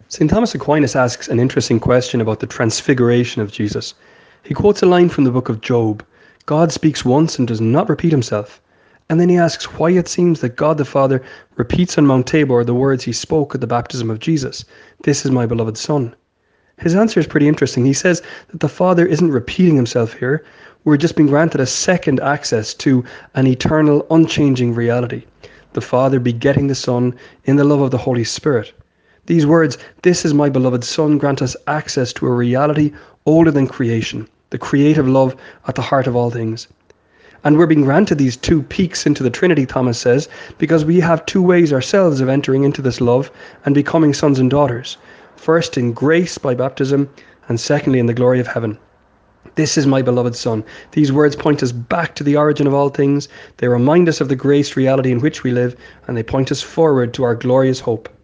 St. Thomas Aquinas asks an interesting question about the transfiguration of Jesus. He quotes a line from the book of Job: God speaks once and does not repeat himself. And then he asks why it seems that God the Father repeats on Mount Tabor the words he spoke at the baptism of Jesus: "This is my beloved Son." His answer is pretty interesting. He says that the Father isn't repeating himself here. We're just being granted a second access to an eternal, unchanging reality. The Father begetting the Son in the love of the Holy Spirit. These words, "This is my beloved Son," grant us access to a reality older than creation, the creative love at the heart of all things. And we're being granted these two peeks into the Trinity, Thomas says, because we have two ways ourselves of entering into this love and becoming sons and daughters. First in grace by baptism, and secondly in the glory of heaven. This is my beloved Son. These words point us back to the origin of all things. They remind us of the grace reality in which we live, and they point us forward to our glorious hope.